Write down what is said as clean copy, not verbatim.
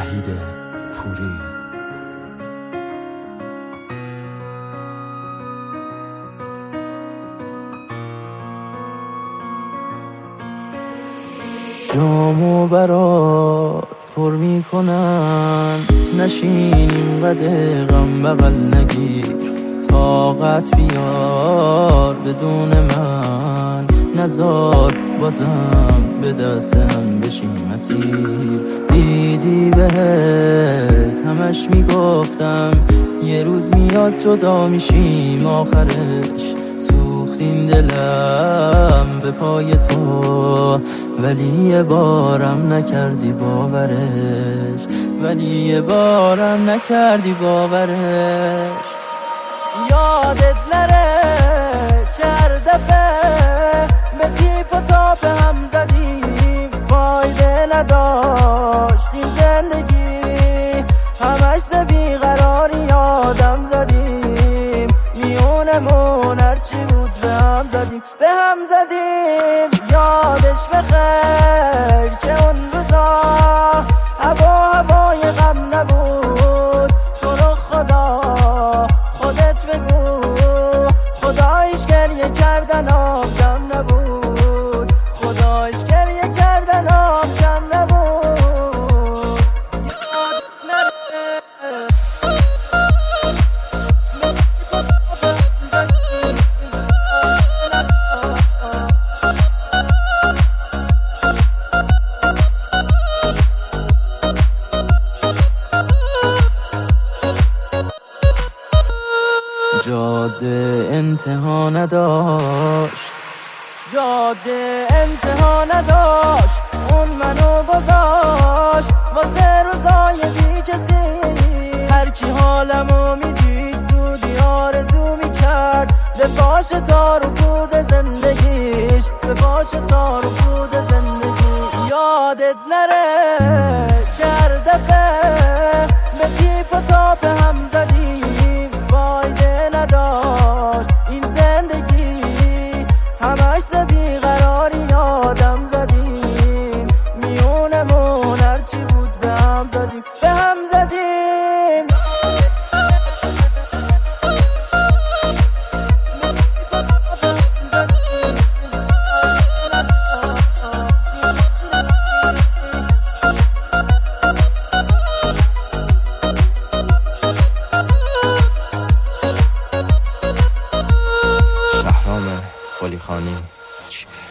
وحید پوری. جامو برات پر میکنن، نشینیم قده غم بغل نگیر، طاقت بیار بدون من، نزار بازم به دستم بشیم مسیر. دیدی بهت همش میگفتم یه روز میاد جدا میشیم، آخرش سوختین دلم به پای تو، ولی یه بارم نکردی باورش، ولی یه بارم نکردی باورش. یادت نره که هر دفعه به تیپ و تاپ هم زدیم، فایده نداشتیم زندگی، همش ز بیقراری یادم زدیم، میونمون هرچی بود به هم زدیم، به هم زدیم. یادش بخیر که اون روزا هوای غم نبود، تو رو خدا خودت بگو، خدایش گریه کردن آب کم نبود، خدایش گریه کردن آب کم نبود. یاد نره جاده انتها نداشت، جاده انتها نداشت، اون منو گذاشت واسه روزای بی کسی. هر کی حالمو میدید زودی آرزو میکرد به پاش تار و پود زندگیش، به پاش تار و پود زندگی. یادت نره که هر دفعه به تیپ و تاپ هم زدیم، فایده نداشت این زندگی، همش ز بیقراری یادم زدیم، میونمون هرچی بود به هم زدیم، به هم زدیم. شهرام قلیخانی.